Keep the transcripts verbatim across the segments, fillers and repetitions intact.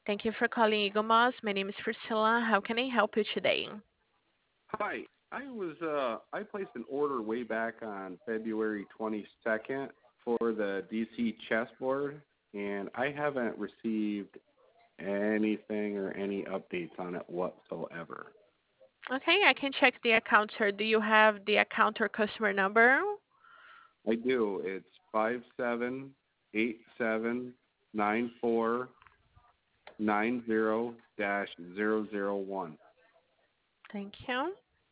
Thank you for calling Eagle Moss. My name is Priscilla. How can I help you today? Hi. I was uh I placed an order way back on February twenty-second for the D C chessboard, and I haven't received anything or any updates on it whatsoever. Okay, I can check the account, sir. Do you have the account or customer number? I do. It's five seven eight seven nine four nine zero dash zero zero one. Thank you.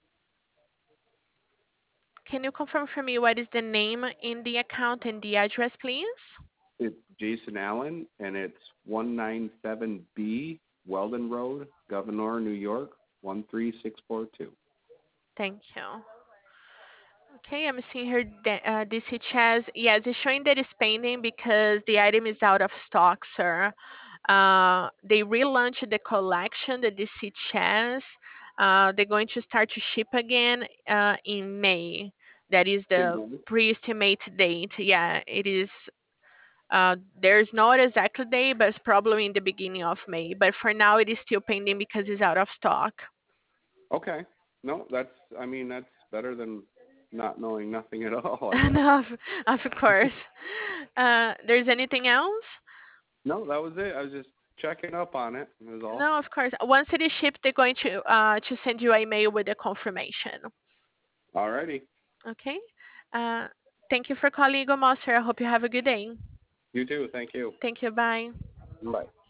Can you confirm for me what is the name in the account and the address, please? It's Jason Allen, and it's one nine seven B Weldon Road, Governor, New York, one three six four two. Thank you. Okay, I'm seeing here the, uh, D C Chess. Yes, it's showing that it's pending because the item is out of stock, sir. Uh, they relaunched the collection, the D C Chess. Uh, they're going to start to ship again uh, in May. That is the pre-estimate date. Yeah, it is. Uh, there's not exact date, but it's probably in the beginning of May. But for now, it is still pending because it's out of stock. Okay. No, that's, I mean, that's better than not knowing nothing at all, I guess. No, of, of course. Uh, there's anything else? No, that was it. I was just checking up on it. That was all. No, of course. Once it is shipped, they're going to uh, to send you an email with the confirmation. Alrighty. Okay. Uh, thank you for calling Eagle Monster. I hope you have a good day. You too. Thank you. Thank you. Bye. Bye.